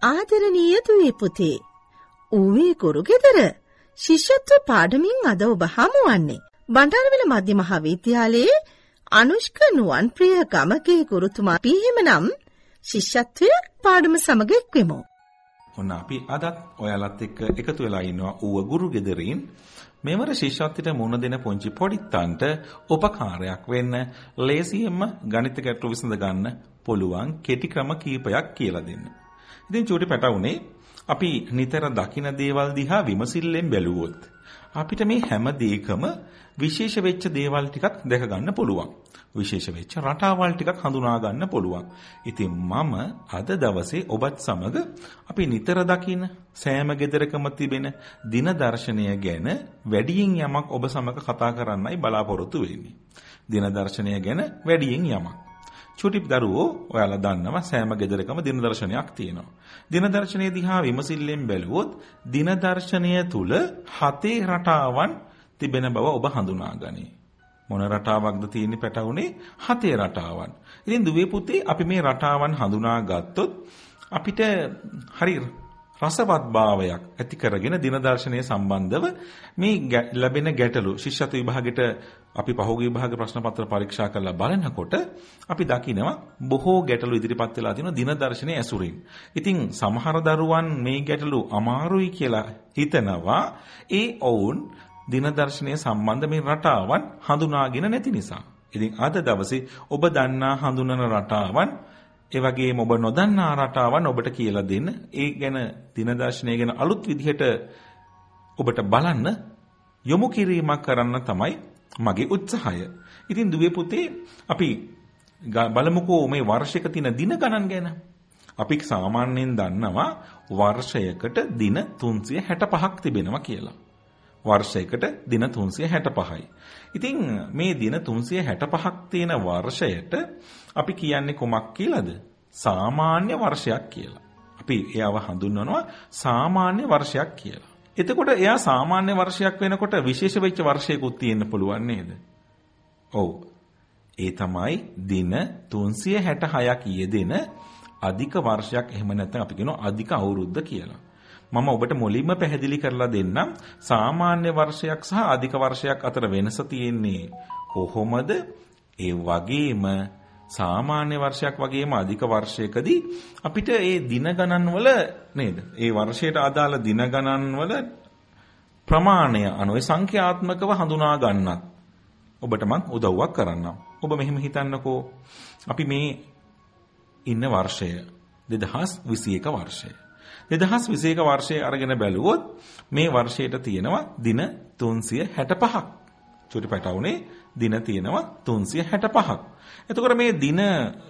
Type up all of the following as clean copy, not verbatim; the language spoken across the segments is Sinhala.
ආදරණීය දුවේ පුතේ, ඌවේ ගුරුගෙදර ශිෂ්‍යත්ව පාඩමින් අද ඔබ හමුවන්නේ බණ්ඩාරවිල මධ්‍ය මහාවිද්‍යාලයේ අනුෂ්ක නුවන්ප්‍රිය ගමගේ ගුරුතුමා පිහිමනම් ශිෂ්‍යත්වය පාඩම සමග එක්වෙමු. ඔන්න අපි අදත් ඔයාලත් එක්ක එකතු වෙලා ඉන්නවා ඌව ගුරුගෙදරින්. මෙවර ශිෂ්‍යත්වයට මුහුණ දෙන පුංචි පොඩිත්තන්ට උපකාරයක් වෙන්න ලේසියෙන්ම ගණිත ගැටළු විසඳ ගන්න පුළුවන් කෙටි ක්‍රම කීපයක් කියලා දෙන්න. ඉතින් චූටි පැටවුනේ අපි නිතර දකින දේවල් දිහා විමසිල්ලෙන් බැලුවොත් අපිට මේ හැම දෙයකම විශේෂ වෙච්ච දේවල් ටිකක් දැක ගන්න පුළුවන්. විශේෂ වෙච්ච රටාවල් ටිකක් හඳුනා ගන්න පුළුවන්. ඉතින් මම අද දවසේ ඔබත් සමග අපි නිතර දකින සෑම ගෙදරකම තිබෙන දින දර්ශනය ගැන වැඩියෙන් යමක් ඔබ සමග කතා කරන්නයි බලාපොරොත්තු වෙන්නේ. දින දර්ශනය ගැන වැඩියෙන් යමක්. චුටි දරුවෝ ඔයාලා දන්නවා සෑම ගෙදරකම දින දර්ශනයක් තියෙනවා. දින දර්ශනය දිහා විමසිල්ලෙන් බැලුවොත් දින දර්ශනය තුල 7 රටාවන් තිබෙන බව ඔබ හඳුනා ගනී. මොන රටාවක්ද තියෙන්නේ පැටවුනේ? 7 රටාවන්. ඉතින් දුවේ පුතේ අපි මේ රටාවන් හඳුනා ගත්තොත් අපිට හරි රසවත් භාවයක් ඇති කරගෙන දින දර්ශනය සම්බන්ධව මේ ලැබෙන ගැටලු ශිෂ්‍යත්ව විභාගෙට අපි පහුගිය විභාග ප්‍රශ්න පත්‍ර පරීක්ෂා කරලා බලනකොට අපි දකිනවා බොහෝ ගැටලු ඉදිරිපත් වෙලා තියෙනවා දින දර්ශනයේ ඇසුරින්. ඉතින් සමහර දරුවන් මේ ගැටලු අමාරුයි කියලා හිතනවා ඒ ඔවුන් දින දර්ශනය සම්බන්ධ මේ රටාවන් හඳුනාගෙන නැති නිසා. ඉතින් අද දවසේ ඔබ දන්නා හඳුනන රටාවන් ඒ වගේම ඔබ නොදන්නා රටාවන් ඔබට කියලා දෙන්න. ඒ ගැන දින දර්ශනය ගැන අලුත් විදිහට ඔබට බලන්න යොමු කිරීමක් කරන්න තමයි මගේ උත්සාහය. ඉතින් දුවේ පුතේ අපි බලමුකෝ මේ වර්ෂයක තියෙන දින ගණන් ගැන. අපි සාමාන්‍යයෙන් දන්නවා වර්ෂයකට දින 365ක් තිබෙනවා කියලා. වර්ෂයකට දින 365යි. ඉතින් මේ දින 365ක් තියෙන වර්ෂයට අපි කියන්නේ කොමක් කියලාද? සාමාන්‍ය වර්ෂයක් කියලා. අපි එයාව හඳුන්වනවා සාමාන්‍ය වර්ෂයක් කියලා. එතකොට එයා සාමාන්‍ය වර්ෂයක් වෙනකොට විශේෂ වෙච්ච වර්ෂයකුත් තියෙන්න පුළුවන් නේද? ඔව්. ඒ තමයි දින 366ක් යෙදෙන අධික වර්ෂයක්. එහෙම නැත්නම් අපි කියනවා අධික අවුරුද්ද කියලා. මම ඔබට මුලින්ම පැහැදිලි කරලා දෙන්නම් සාමාන්‍ය වර්ෂයක් සහ අධික වර්ෂයක් අතර වෙනස තියෙන්නේ කොහොමද? ඒ වගේම සාමාන්‍ය වර්ෂයක් වගේම අධික වර්ෂයකදී අපිට ඒ දින ගණන් වල නේද? ඒ වර්ෂයට අදාළ දින ගණන් වල ප්‍රමාණය අනුව සංඛ්‍යාත්මකව හඳුනා ගන්නත් ඔබට මම උදව්වක් කරන්නම්. ඔබ මෙහෙම හිතන්නකෝ අපි මේ ඉන්න වර්ෂය 2021 වර්ෂය. 2021 වර්ෂයේ අරගෙන බැලුවොත් මේ වර්ෂයට තියෙනවා දින 365ක්. චුටි පැටවුනේ දින තියෙනවා 365ක්. එතකොට මේ දින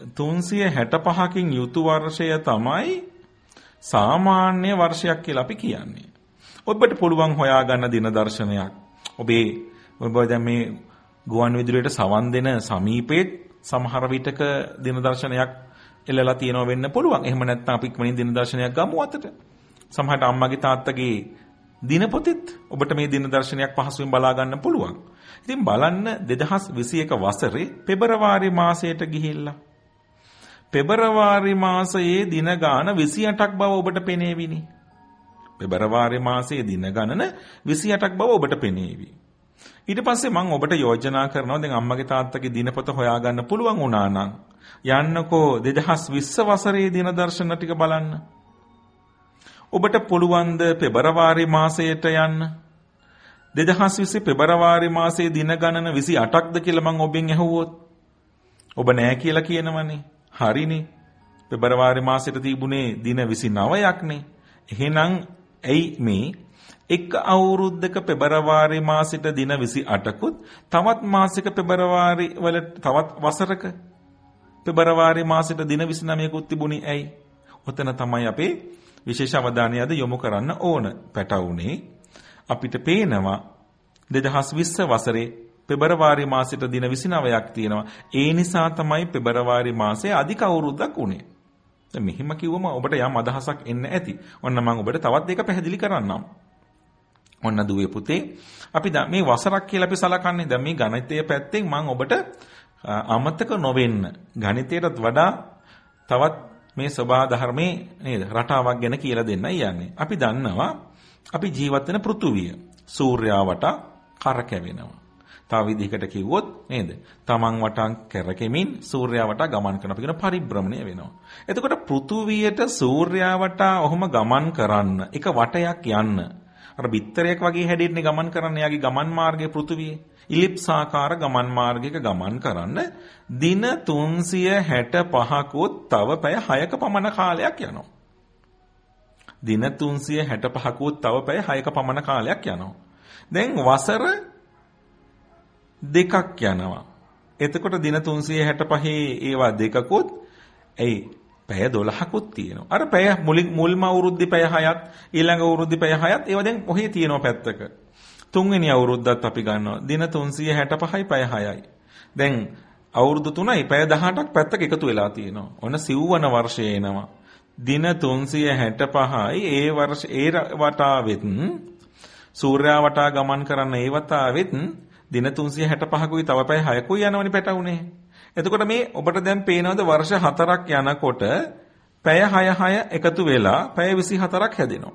365කින් යුතු වර්ෂය තමයි සාමාන්‍ය වර්ෂයක් කියලා අපි කියන්නේ. ඔබට පුළුවන් හොයාගන්න දින දර්ශනයක්. ඔබ දැන් මේ ගුවන් විදුලියට සවන් දෙන සමීපෙත් සමහර විටක දින දර්ශනයක් එළලා තියෙනවා වෙන්න පුළුවන්. එහෙම නැත්නම් අපි ඉක්මනින් දින දර්ශනයක් ගමු අතට. සමහරට අම්මගේ තාත්තගේ දිනපොතෙත් ඔබට මේ දින දර්ශනයක් පහසුවෙන් බලා ගන්න පුළුවන්. ඉතින් බලන්න 2021 වසරේ පෙබරවාරි මාසයට ගිහිල්ලා පෙබරවාරි මාසයේ දින ගාන 28ක් බව ඔබට පෙනේවිනි. පෙබරවාරි මාසයේ දින ගණන 28ක් බව ඔබට පෙනේවි. ඊට පස්සේ මම ඔබට යෝජනා කරනවා දැන් අම්මගේ තාත්තගේ දිනපොත හොයාගන්න පුළුවන් වුණා නම් යන්නකෝ 2020 වසරේ දින දර්ශන ටික බලන්න. ඔබට පුළුවන් ද පෙබරවාරි මාසයට යන්න? 2020 පෙබරවාරි මාසයේ දින ගණන 28ක්ද කියලා මම ඔබෙන් ඇහුවොත් ඔබ නෑ කියලා කියනවනේ. හරිනේ. පෙබරවාරි මාසෙට තිබුණේ දින 29ක්නේ. එහෙනම් ඇයි මේ එක් අවුරුද්දක පෙබරවාරි මාසෙට දින 28කුත් තවත් මාසෙක පෙබරවාරි වල තවත් වසරක පෙබරවාරි මාසෙට දින 29කුත් තිබුණේ ඇයි? ඔතන තමයි අපේ විශේෂ අවධානය අද යොමු කරන්න ඕන. පැටවුනේ අපිට පේනවා 2020 වසරේ පෙබරවාරි මාසෙට දින 29ක් තියෙනවා. ඒ නිසා තමයි පෙබරවාරි මාසයේ අධික අවුරුද්දක් උනේ. දැන් මෙහිම කිව්වම ඔබට යම් අදහසක් එන්න ඇති. ඔන්න මම ඔබට තවත් එක පැහැදිලි කරන්නම්. ඔන්න දුවේ පුතේ අපි මේ වසරක් කියලා අපි සලකන්නේ. දැන් මේ ගණිතයේ පැත්තෙන් මම ඔබට අමතක නොවෙන්න ගණිතයටත් වඩා තවත් මේ සබා ධර්මයේ නේද රටාවක් ගැන කියලා දෙන්නයි යන්නේ. අපි දන්නවා අපි ජීවත් වෙන පෘථුවිය සූර්යයා වටා කරකැවෙනවා. තව විදිහකට කිව්වොත් නේද? තමන් වටා කරකෙමින් සූර්යයා වටා ගමන් කරන අපි කියන පරිභ්‍රමණය වෙනවා. එතකොට පෘථුවියට සූර්යයා වටා ඔහොම ගමන් කරන්න එක වටයක් යන්න අර බිත්තරයක් වගේ හැඩෙන්නේ ගමන් කරන්න යාගේ ගමන් මාර්ගයේ පෘථුවියේ ඉලිප්සාකාර ගමන් මාර්ගයක ගමන් කරන්න දින 365කුත් තව පැය 6ක පමණ කාලයක් යනවා. දින 365කුත් තව පැය 6ක පමණ කාලයක් යනවා. දැන් වසර දෙකක් යනවා. එතකොට දින 365 ඒවා දෙකකුත් පැය 12කුත් තියෙනවා. අර පැය මුල්ම අවුරුද්දේ පැය 6ත් ඊළඟ අවුරුද්දේ පැය 6ත් ඒවා දැන් ඔහේ තියෙනවා පැත්තක. තුන්වෙනි අවුරුද්දත් අපි ගන්නවා. දින 365යි පැය 6යි. දැන් අවුරුදු 3යි පැය 18ක් පැත්තක එකතු වෙලා තියෙනවා. ඔන්න සිව්වන වර්ෂය එනවා. දින 365යි ඒ වර්ෂ ඒ වටාවෙත් සූර්යයා වටා ගමන් කරන ඒ වතාවෙත් දින 365කුයි තව පැය 6කුයි යනවනේ පැටවුනේ. එතකොට මේ ඔබට දැන් පේනවද වර්ෂ 4ක් යනකොට පැය 6 එකතු වෙලා පැය 24ක් හැදෙනවා.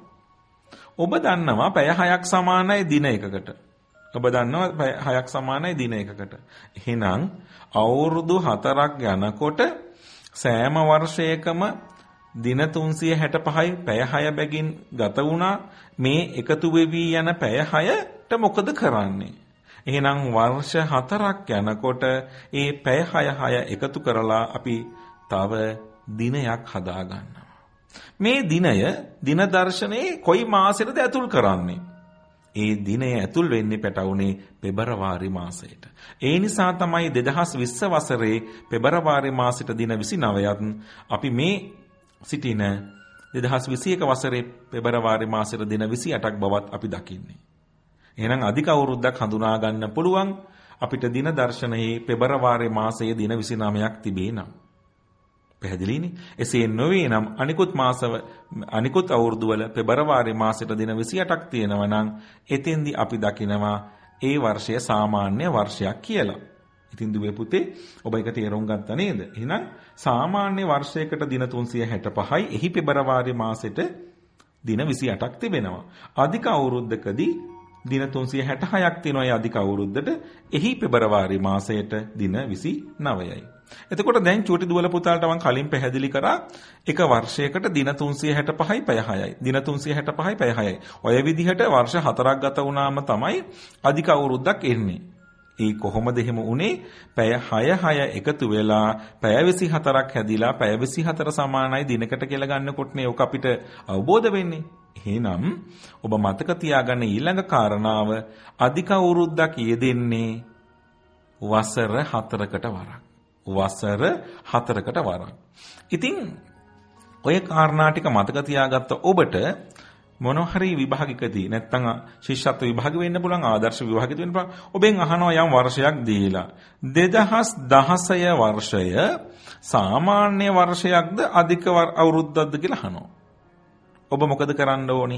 ඔබ දන්නවා පැය 6ක් සමානයි දින එකකට. ඔබ දන්නවා පැය 6ක් සමානයි දින එකකට. එහෙනම් අවුරුදු 4ක් යනකොට සෑම වර්ෂයකම දින 365යි පැය 6 බැගින් ගත වුණා. මේ එකතු වෙවි යන පැය 6ට මොකද කරන්නේ? එහෙනම් වර්ෂ 4ක් යනකොට ඒ පැය 6 එකතු කරලා අපි තව දිනයක් හදා ගන්නවා. මේ දිනය දින දර්ශනයේ කොයි මාසෙටද ඇතුල් කරන්නේ? ඒ දිනය ඇතුල් වෙන්නේ පැටවුනේ පෙබරවාරි මාසයට. ඒ නිසා තමයි 2020 වසරේ පෙබරවාරි මාසෙට දින 29ත් අපි මේ සිටින 2021 වසරේ පෙබරවාරි මාසෙට දින 28ක් බවත් අපි දකින්නේ. එහෙනම් අධික අවුරුද්දක් හඳුනා ගන්න පුළුවන් අපිට දින දර්ශනයේ පෙබරවාරි මාසයේ දින 29ක් තිබේ නම්. පැහැදිලිනේ? එසේ නොවේ නම් අනිකුත් අවුරුදු වල පෙබරවාරි මාසෙට දින 28ක් තියෙනවා නම් එතෙන්දී අපි දකිනවා ඒ වර්ෂය සාමාන්‍ය වර්ෂයක් කියලා. ඉතින් දුවේ පුතේ ඔබ ඒක තේරුම් ගත්තා නේද? එහෙනම් සාමාන්‍ය වර්ෂයකට දින 365යි එහි පෙබරවාරි මාසෙට දින 28ක් තිබෙනවා. අධික අවුරුද්දකදී දින 366ක් තියෙනවා ඒ අධික අවුරුද්දට. එහි පෙබරවාරි මාසයට දින 29යි. එතකොට දැන් චූටි දුවල පුතාලට මම කලින් පැහැදිලි කරා එක වර්ෂයකට දින 365යි පැය 6යි. දින 365යි පැය 6යි. ඔය විදිහට වර්ෂ 4ක් ගත වුණාම තමයි අධික අවුරුද්දක් එන්නේ. ඒ කොහොමද එහෙම උනේ? පැය 6 එකතු වෙලා පැය 24ක් හැදිලා පැය 24 සමානයි දිනකට කියලා ගන්නකොටනේ ඔක අපිට අවබෝධ වෙන්නේ. එහෙනම් ඔබ මතක තියාගන්න ඊළඟ කාරණාව අධික අවුරුද්දක් යෙදෙන්නේ වසර 4කට වරක්. වසර 4කට වරක්. ඉතින් ඔය කාරණා ටික මතක තියාගත්ත ඔබට මොන හරි විභාගිකදී නැත්නම් ශිෂ්‍යත්ව විභාග වෙන්න පුළුවන් ආදර්ශ විභාගෙත් වෙන්න පුළුවන්. ඔබෙන් අහනවා යම් වර්ෂයක් දීලා 2016 වර්ෂය සාමාන්‍ය වර්ෂයක්ද අධික අවුරුද්දක්ද කියලා අහනවා. ඔබ මොකද කරන්න ඕනි?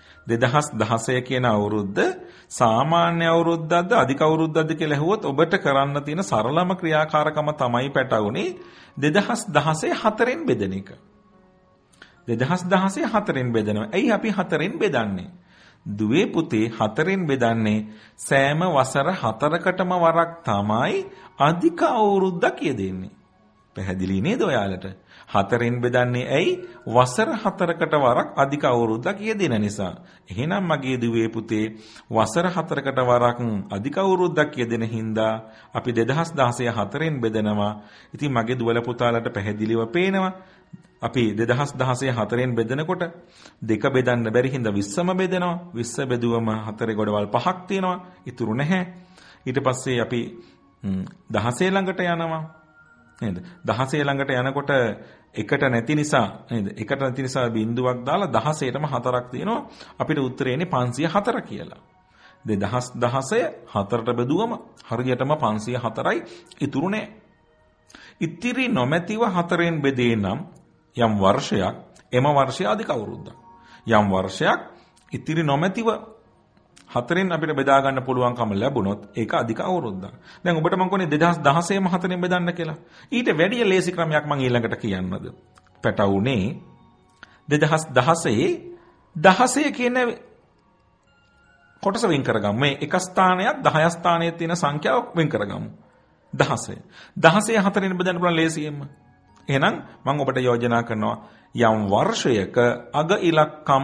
2016 කියන අවුරුද්ද සාමාන්‍ය අවුරුද්දක්ද අධික අවුරුද්දක්ද කියලා ඇහුවොත් ඔබට කරන්න තියෙන සරලම ක්‍රියාකාරකම තමයි පැටවුනේ 2016 4ෙන් බෙදෙන එක. 2016 4ෙන් බෙදනවා. ඇයි අපි 4ෙන් බෙදන්නේ? දුවේ පුතේ 4ෙන් බෙදන්නේ සෑම වසර 4කටම වරක් තමයි අධික අවුරුද්දක් යෙදෙන්නේ. පැහැදිලි නේද ඔයාලට? 4ෙන් බෙදන්නේ ඇයි? වසර 4කට වරක් අධික අවුරුද්දක් යෙදෙන නිසා. එහෙනම් මගේ දුවේ පුතේ වසර 4කට වරක් අධික අවුරුද්දක් යෙදෙන හින්දා අපි 2016 4ෙන් බෙදනවා. ඉතින් මගේ දුවල පුතාලට පැහැදිලිව පේනවා. අපි 2016 4ෙන් බෙදනකොට දෙක බෙදන්න බැරි හින්දා 20ම බෙදනවා. 20 බෙදුවම 4 ගොඩවල් 5ක් තියෙනවා. ඉතුරු නැහැ. ඊට පස්සේ අපි 16 ළඟට යනවා. නේද? 16 ළඟට යනකොට එකට නැති නිසා නේද? එකට නැති නිසා බිඳුවක් දාලා 16ටම 4ක් තියෙනවා. අපිට උත්තරේ එන්නේ 504 කියලා. 2016 4ට බෙදුවම හරියටම 504යි ඉතුරු නැහැ. ඉතිරි නොමැතිව 4ෙන් බෙදේ නම් යම් වර්ෂයක් එම වර්ෂය අධික අවුරුද්දක්. යම් වර්ෂයක් ඉතිරි නොමැතිව 4ෙන් අපිට බෙදා ගන්න පුළුවන්කම ලැබුණොත් ඒක අධික අවුරුද්දක්. දැන් ඔබට මම කියන්නේ 2016ම 4ෙන් බෙදන්න කියලා. ඊට වැඩිය ලේසි ක්‍රමයක් මම ඊළඟට කියන්නද. පැටවුනේ 2016 කියන කොටස වෙන් කරගමු. මේ එක ස්ථානයක් 10 ස්ථානයේ තියෙන සංඛ්‍යාව වෙන් කරගමු. 16. 16 හතරෙන් බෙදන්න පුළුවන් ලේසියෙන්ම. එහෙනම් මම ඔබට යෝජනා කරනවා යම් වර්ෂයක අග ඉලක්කම්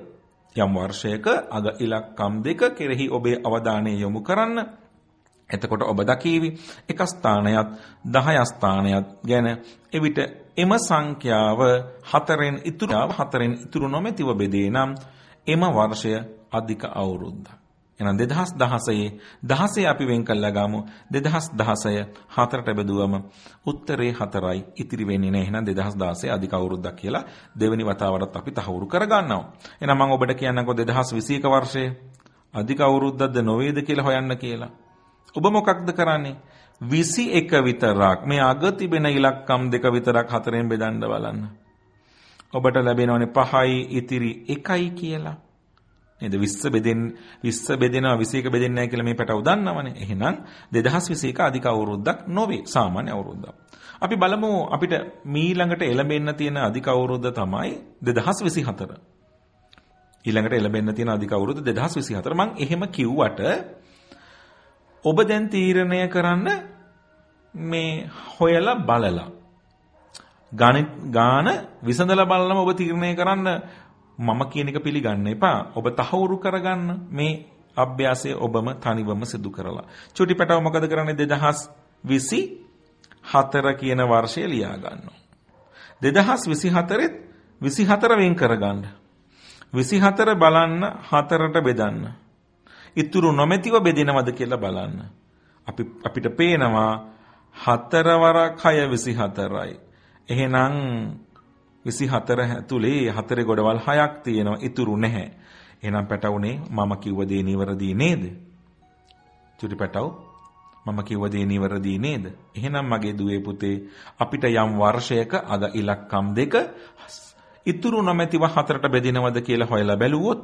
දෙක කෙරෙහි ඔබේ අවධානය යොමු කරන්න. එතකොට ඔබ දකීවි එක ස්ථානයක් 10 ස්ථානයක් ගැන එවිට එම සංඛ්‍යාව හතරෙන් ඉතුරු නොමැතිව බෙදේ නම් එම වර්ෂය අධික අවුරුද්දක්. එහෙනම් 2016 අපි වෙන් කළා ගමු 2016 හතරට බෙදුවම උත්තරේ 4යි ඉතිරි වෙන්නේ නැහැ. එහෙනම් 2016 අධික අවුරුද්දක් කියලා දෙවෙනි වතාවටත් අපි තහවුරු කරගන්නවා. එහෙනම් මම ඔබට කියන්නකෝ 2021 වර්ෂය අධික අවුරුද්දක්ද නොවේද කියලා හොයන්න කියලා. ඔබ මොකක්ද කරන්නේ? 21 විතරක් මේ අග තිබෙන ඉලක්කම් දෙක විතරක් හතරෙන් බෙදන්න බලන්න. ඔබට ලැබෙනවනේ 5යි ඉතිරි 1යි කියලා. නේද? 20 බෙදෙනවා 21 බෙදෙන්නේ නැහැ කියලා මේ පැටව දන්නවනේ. එහෙනම් 2021 අධික අවුරුද්දක් නොවේ, සාමාන්‍ය අවුරුද්දක්. අපි බලමු අපිට ඊළඟට එළඹෙන්න තියෙන අධික අවුරුද්ද තමයි 2024. ඊළඟට එළඹෙන්න තියෙන අධික අවුරුද්ද 2024. මම එහෙම කිව්වට ඔබ දැන් තීරණය කරන්න මේ හොයලා බලලා ගාන විසඳලා බලලම ඔබ තීරණය කරන්න. මම කියන එක පිළිගන්න එපා. ඔබ තහවුරු කරගන්න මේ අභ්‍යාසය ඔබම තනිවම සිදු කරලා. චුටි පැටව මොකද කරන්නේ? 2024 කියන වර්ෂය ලියා ගන්නවා. 2024 24 වෙන් කරගන්න. 24 බලන්න 4ට බෙදන්න. ඉතුරු නොමැතිව බෙදෙනවද කියලා බලන්න. අපිට පේනවා 4 වරක් 6 24යි. එහෙනම් 24 ඇතුලේ 4 ගොඩවල් 6ක් තියෙනවා, ඉතුරු නැහැ. එහෙනම් පැටවුනේ මම කිව්ව දේ නිවැරදි නේද? චුටි පැටව මම කිව්ව දේ නිවැරදි නේද? එහෙනම් මගේ දුවේ පුතේ අපිට යම් වර්ෂයක අග ඉලක්කම් දෙක ඉතුරු නොමැතිව 4ට බෙදෙනවද කියලා හොයලා බැලුවොත්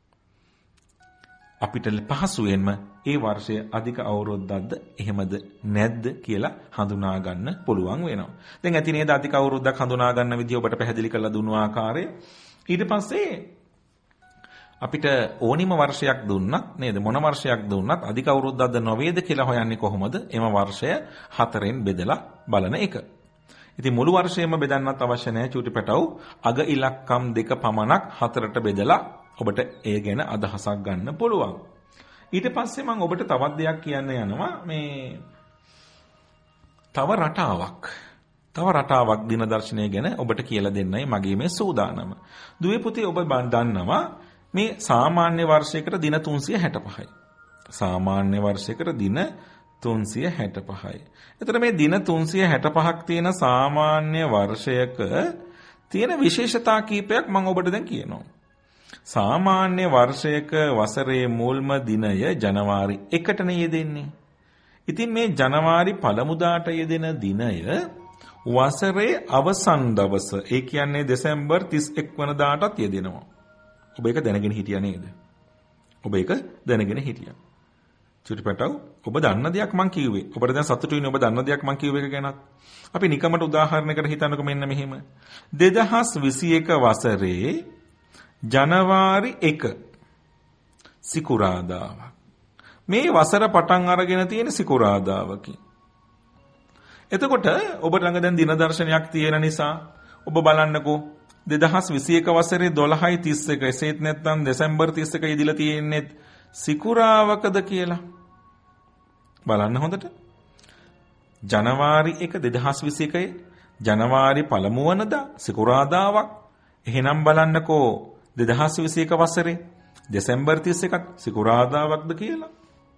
අපිට පහසුවෙන්ම ඒ වර්ෂය අධික අවුරුද්දක්ද එහෙමද නැද්ද කියලා හඳුනා ගන්න පුළුවන් වෙනවා. දැන් ඇති නේද අධික අවුරුද්දක් හඳුනා ගන්න විදිය ඔබට පැහැදිලි කරලා දුන්නු ආකාරය. ඊට පස්සේ අපිට ඕනිම වර්ෂයක් දුන්නත් නේද මොන වර්ෂයක් දුන්නත් අධික අවුරුද්දක්ද නොවේද කියලා හොයන්නේ කොහොමද? එම වර්ෂය 4ෙන් බෙදලා බලන එක. ඉතින් මුළු වර්ෂයම බෙදන්නත් අවශ්‍ය නැහැ චූටි පැටව්. අග ඉලක්කම් දෙක පමණක් 4ට බෙදලා ඔබට ඒ ගැන අදහසක් ගන්න පුළුවන්. ඊට පස්සේ මම ඔබට තවත් දෙයක් කියන්න යනවා. මේ තව රටාවක් දින දර්ශනය ගැන ඔබට කියලා දෙන්නයි මගේ මේ සූදානම. දුවේ පුතේ ඔබ දන්නවා මේ සාමාන්‍ය වර්ෂයකට දින 365යි. සාමාන්‍ය වර්ෂයකට දින 365යි. එතකොට මේ දින 365ක් තියෙන සාමාන්‍ය වර්ෂයක තියෙන විශේෂතා කීපයක් මම ඔබට දැන් කියනවා. සාමාන්‍ය වර්ෂයක වසරේ මුල්ම දිනය ජනවාරි 1ටනේ යෙදෙන්නේ. ඉතින් මේ ජනවාරි පළමුදාට යෙදෙන දිනය වසරේ අවසන් දවස. ඒ කියන්නේ දෙසැම්බර් 31 වනදාටත් යෙදෙනවා. ඔබ ඒක දැනගෙන හිටියා නේද? ඔබ ඒක දැනගෙන හිටියා. චුටි පැටව ඔබ දන්න දෙයක් මං කිව්වේ. ඔබට දැන් සතුටු වෙන්නේ ඔබ දන්න දෙයක් මං කිව්ව එක ගැනත්. අපි නිකමට උදාහරණයකට හිතන්නකෝ මෙන්න මෙහෙම. 2021 වසරේ ජනවාරි 1 සිකුරාදාවක්. මේ වසර පටන් අරගෙන තියෙන සිකුරාදාවකින්. එතකොට ඔබ ළඟ දැන් දින දර්ශනයක් තියෙන නිසා ඔබ බලන්නකෝ 2021 වසරේ 12:31 එසේත් නැත්නම් දෙසැම්බර් 31 යෙදිලා තියෙන්නේ සිකුරාවකද කියලා. බලන්න හොඳට. ජනවාරි 1 2021 ජනවාරි පළමු වනදා සිකුරාදාවක්. එහෙනම් බලන්නකෝ 2021 වසරේ දෙසැම්බර් 31ක් සිකුරාදාවක්ද කියලා.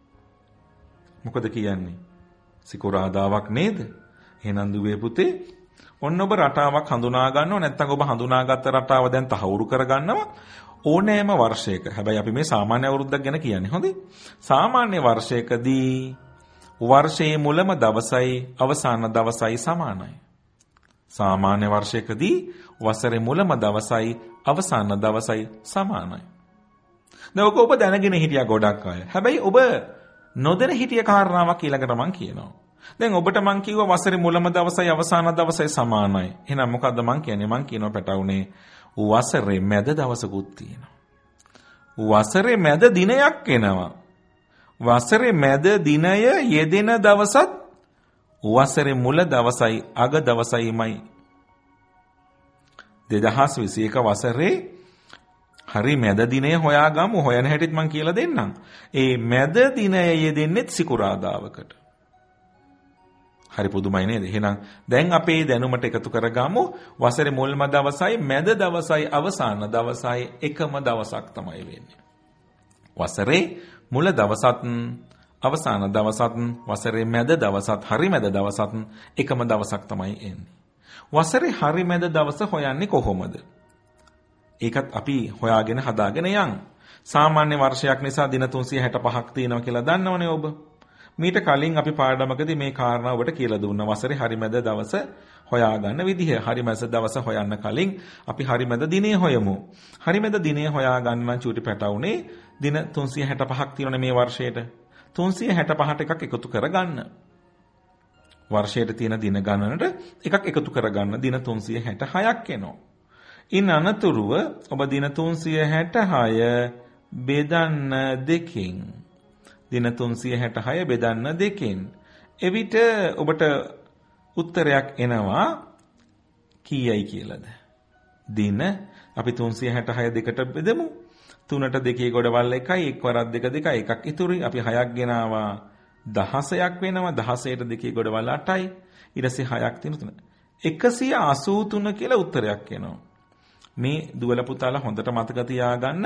මොකද කියන්නේ? සිකුරාදාවක් නේද? එහෙනම් දුවේ පුතේ ඔන්න ඔබ රටාවක් හඳුනා ගන්නව නැත්නම් ඔබ හඳුනාගත්ත රටාව දැන් තහවුරු කරගන්නවා ඕනෑම වර්ෂයක. හැබැයි අපි මේ සාමාන්‍ය අවුරුද්දක් ගැන කියන්නේ. හොඳේ. සාමාන්‍ය වර්ෂයකදී වර්ෂයේ මුලම දවසයි අවසාන දවසයි සමානයි. සාමාන්‍ය වර්ෂයකදී වසරේ මුලම දවසයි අවසාන දවසයි සමානයි. දැන් ඔබ දැනගෙන හිටියා ගොඩක් අය. හැබැයි ඔබ නොදැන හිටිය කාරණාවක් ඊළඟට මම කියනවා. දැන් ඔබට මං කිව්වා වසරේ මුලම දවසයි අවසාන දවසයි සමානයි. එහෙනම් මොකද්ද මං කියන්නේ? මං කියනවා පැටවුනේ වසරේ මැද දවසකුත් තියෙනවා. වසරේ මැද දිනයක් එනවා. වසරේ මැද දිනය යෙදෙන දවසත් වසරේ මුල දවසයි අග දවසයිමයි. 2021 වසරේ හරි මැද දිනය හොයාගමු. හොයන හැටිත් මං කියලා දෙන්නම්. ඒ මැද දිනය යෙදෙන්නේ සිකුරාදාවකට. හරි පුදුමයි නේද? එහෙනම් දැන් අපේ දැනුමට එකතු කරගමු. වසරේ මුල්ම දවසයි මැද දවසයි අවසාන දවසයි එකම දවසක් තමයි වෙන්නේ. වසරේ මුල දවසත් අවසාන දවසත් වසරේ මැද දවසත් හරි මැද දවසත් එකම දවසක් තමයි එන්නේ. වසරේ හරි මැද දවස හොයන්නේ කොහොමද? ඒකත් අපි හොයාගෙන හදාගෙන යන්. සාමාන්‍ය වර්ෂයක් නිසා දින 365ක් තියෙනවා කියලා දන්නවනේ ඔබ. මීට කලින් අපි පාඩමකදී මේ කාරණා ඔබට කියලා දුන්නා. වසරේ හරිමැද දවස හොයාගන්න විදිහ. හරිමැද දවස හොයන්න කලින් අපි හරිමැද දිනේ හොයමු. හරිමැද දිනේ හොයාගන්න නම් චූටි පැටවුනේ දින 365ක් තියෙනනේ මේ වර්ෂයට. 365ට එකක් එකතු කරගන්න. වර්ෂයට තියෙන දින ගණනට එකක් එකතු කරගන්න. දින 366ක් එනවා. ඉන් අනතුරුව ඔබ දින 366 බෙදන්න දෙකෙන් දින 366 බෙදන්න දෙකෙන් එවිට ඔබට උත්තරයක් එනවා කීයයි කියලාද? දින අපි 366 දෙකට බෙදමු. 3ට 2 ගොඩවල් 1යි 1 වරක් 2 2යි එකක් ඉතුරුයි. අපි 6ක් ගෙනාවා 16ක් වෙනවා. 16ට 2 ගොඩවල් 8යි. ඊට පස්සේ 6ක් තියෙන 183 කියලා උත්තරයක් එනවා. මේ දුවල පුතාලා හොඳට මතක තියාගන්න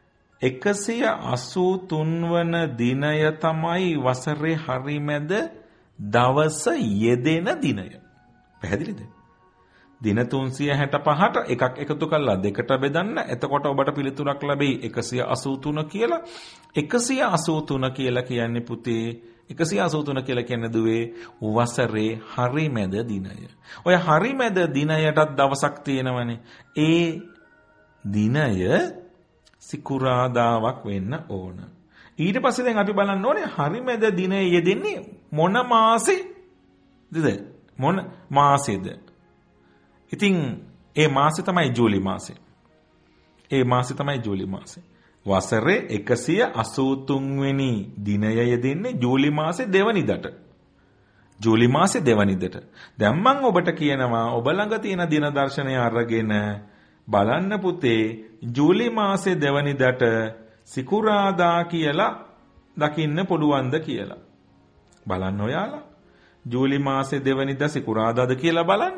183 වන දිනය තමයි වසරේ හරිමැද දවස යෙදෙන දිනය. පැහැදිලිද? දින 365ට එකක් එකතු කරලා දෙකට බෙදන්න. එතකොට ඔබට පිළිතුරක් ලැබෙයි 183 කියලා. 183 කියලා කියන්නේ පුතේ 183 කියලා කියන්නේ දුවේ වසරේ හරිමැද දිනය. ඔය හරිමැද දිනයටත් දවසක් තියෙනවනේ. ඒ දිනය සිකුරාදාවක් වෙන්න ඕන. ඊට පස්සේ දැන් අපි බලන්න ඕනේ හරිමැද දිනය යෙදෙන්නේ මොන මාසෙද? මොන මාසෙද? ඉතින් ඒ මාසෙ තමයි ජූලි මාසෙ. ඒ මාසෙ තමයි ජූලි මාසෙ. වසරේ 183 වෙනි දිනය යෙදෙන්නේ ජූලි මාසේ දෙවනිදට. ජූලි මාසේ දෙවනිදට. දැන් මම ඔබට කියනවා ඔබ ළඟ තියෙන දින දර්ශනය අරගෙන බලන්න පුතේ ජූලි මාසේ දෙවනිදට සිකුරාදා කියලා දකින්න පුළුවන්ද කියලා. බලන්න ඔයාලා. ජූලි මාසේ දෙවනිදා සිකුරාදාද කියලා බලන්න.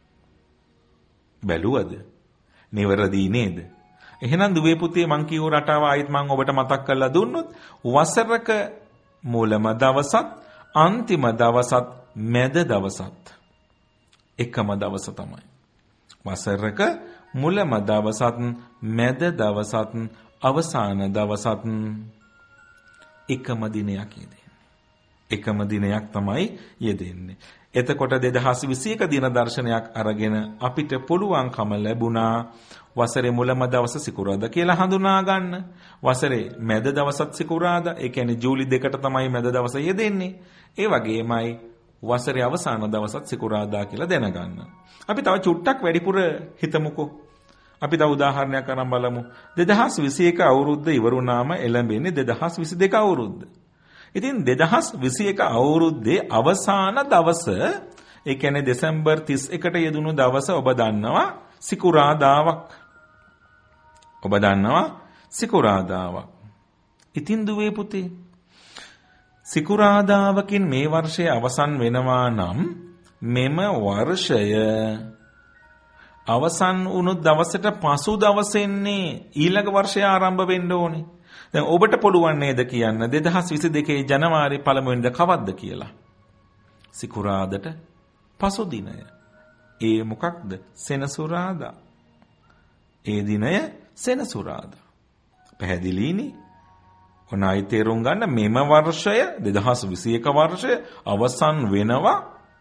බැලුවද? නිවැරදි නේද? එහෙනම් දුවේ පුතේ මං කියව රටාව ආයිත් මං ඔබට මතක් කරලා දුන්නොත් වසරක මුලම දවසත් අන්තිම දවසත් මැද දවසත් එකම දවස තමයි. වසරක මුලම දවසත් මැද දවසත් අවසාන දවසත් එකම දිනයක් යෙදෙන්නේ. එකම දිනයක් තමයි යෙදෙන්නේ. එතකොට 2021 දින දර්ශනයක් අරගෙන අපිට පුළුවන්කම ලැබුණා වසරේ මුලම දවස සිකුරාදා කියලා හඳුනා ගන්න. වසරේ මැද දවසත් සිකුරාදා. ඒ කියන්නේ ජූලි 2ට තමයි මැද දවස යෙදෙන්නේ. ඒ වගේමයි වසරේ අවසාන දවසත් සිකුරාදා කියලා දැනගන්න. අපි තව චුට්ටක් වැඩිපුර හිතමුකෝ. අපි තව උදාහරණයක් අරන් බලමු. 2021 අවුරුද්ද ඉවර වුණාම එළඹෙන්නේ 2022 අවුරුද්ද. ඉතින් 2021 අවුරුද්දේ අවසාන දවස, ඒ කියන්නේ දෙසැම්බර් 31ට යෙදුණු දවස ඔබ දන්නවා සිකුරාදාවක්. ඔබ දන්නවා සිකුරාදාවක්. ඉතින් දුවේ පුතේ සිකුරාදාවකින් මේ වර්ෂයේ අවසන් වෙනවා නම් මෙම වර්ෂය අවසන් වුණු දවසට පසු දවසෙන්නේ ඊළඟ වර්ෂය ආරම්භ වෙන්න ඕනේ. දැන් ඔබට පුළුවන් නේද කියන්න 2022 ජනවාරි 1 වෙනිදා කවද්ද කියලා? සිකුරාදට පසු දිනය. ඒ මොකක්ද? සෙනසුරාදා. ඒ දිනය සෙනසුරාදා. පැහැදිලිනේ? ඔනයි තේරුම් ගන්න මෙම වර්ෂය 2021 වර්ෂය අවසන් වෙනවා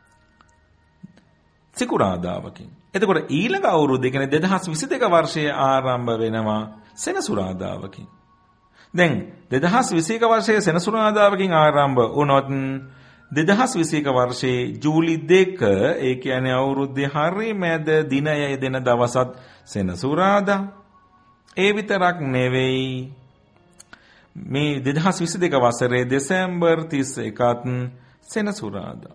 සිකුරාදාවකින්. එතකොට ඊළඟ අවුරුද්ද කියන්නේ 2022 වර්ෂයේ ආරම්භ වෙනවා සෙනසුරාදාවකින්. දැන් 2021 වර්ෂයේ සෙනසුරාදාවකින් ආරම්භ වුණොත් 2021 වර්ෂයේ ජූලි 2 ඒ කියන්නේ අවුරුද්දේ හරි මැද දිනය යෙදෙන දවසත් සෙනසුරාදා. ඒ විතරක් නෙවෙයි මේ 2022 වසරේ දෙසැම්බර් 31ත් සෙනසුරාදා.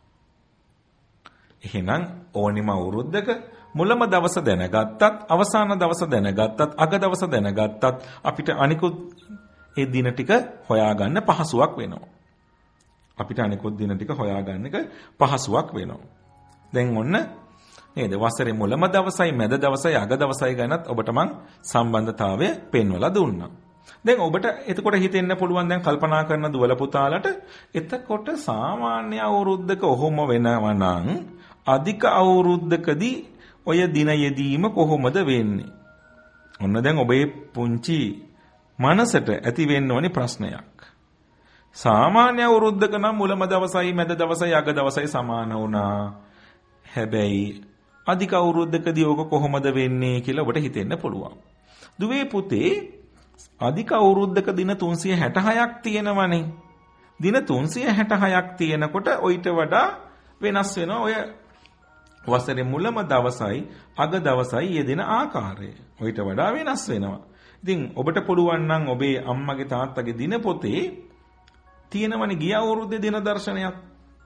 එහෙනම් ඕනිම අවුරුද්දක මුලම දවස දැනගත්තත් අවසාන දවස දැනගත්තත් අග දවස දැනගත්තත් අපිට අනිකුත් ඒ දින ටික හොයාගන්න පහසුවක් වෙනවා. අපිට අනිකුත් දින ටික හොයාගන්න එක පහසුවක් වෙනවා. දැන් ඔන්න නේද වසරේ මුලම දවසයි මැද දවසයි අග දවසයි ගැනත් ඔබට මං සම්බන්ධතාවය පෙන්වලා දුන්නා. දැන් ඔබට එතකොට හිතෙන්න පුළුවන් දැන් කල්පනා කරන දුවල පුතාලට එතකොට සාමාන්‍ය අවුරුද්දක ඔහොම වෙනවා නම් අධික අවුරුද්දකදී ඔය දින යෙදීම කොහොමද වෙන්නේ? ඔන්න දැන් ඔබේ පුංචි මනසට ඇති වෙන්න ඕනි ප්‍රශ්නයක්. සාමාන්‍ය අවුරුද්දක නම් මුලම දවසයි මැද දවසයි අග දවසයි සමාන වුණා. හැබැයි අධික අවුරුද්දකදී ඕක කොහොමද වෙන්නේ කියලා ඔබට හිතෙන්න පුළුවන්. දුවේ පුතේ අධික අවුරුද්දක දින 366ක් තියෙනවනේ. දින 366ක් තියෙනකොට ඔయిత වඩා වෙනස් වෙනවා ඔය වසරේ මුලම දවසයි අග දවසයි යෙදෙන ආකාරය. ඔయిత වඩා වෙනස් වෙනවා. ඉතින් ඔබට පුළුවන් නම් ඔබේ අම්මගේ තාත්තගේ දින පොතේ තියෙනවනේ ගිය අවුරුද්දේ දින දර්ශනයක්.